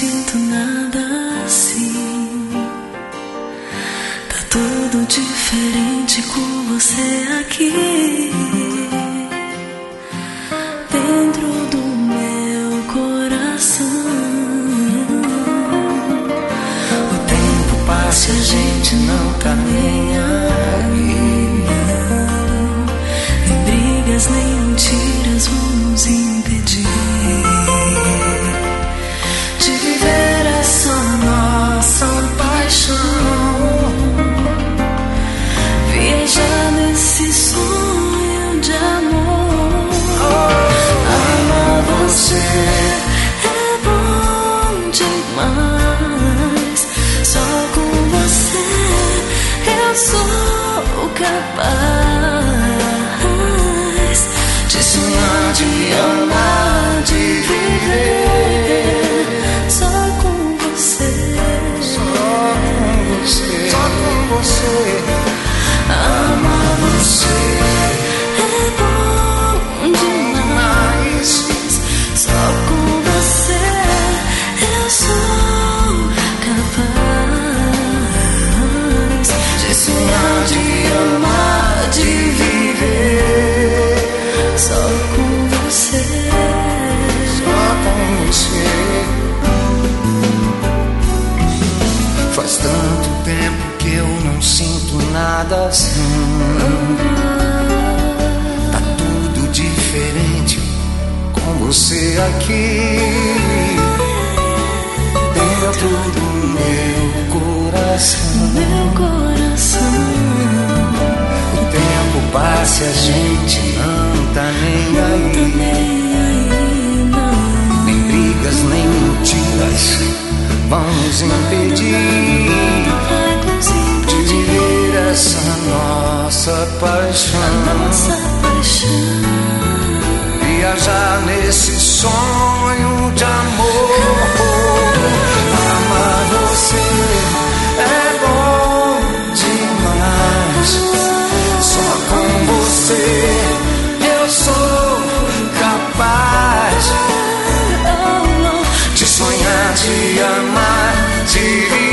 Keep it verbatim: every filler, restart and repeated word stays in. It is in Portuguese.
sinto nada assim. Tá tudo diferente com você aqui, dentro do meu coração. O tempo passa e a gente não tá nem aí. Nem brigas, nem mentiras vão nos impedir de viver essa nossa paixão, viajar nesse sonho de amor. Amar você é bom demais, só com você eu sou capaz de sonhar, de amar, de viver só com você, só com você, só com você. Amar você é bom demais, só com você eu sou capaz de sonhar, de amar, de viver só com você, só com você. Faz tanto tempo que eu não sinto nada assim. Tá tudo diferente com você aqui, dentro do meu coração. Meu coração. O tempo passa e a gente não tá nem aí. Nem brigas, nem mentiras vão nos impedir de viver essa nossa paixão, nossa paixão. Viajar nesse sonho de amor. Amar você é bom demais, só com você eu sou capaz de sonhar, de amar, de viver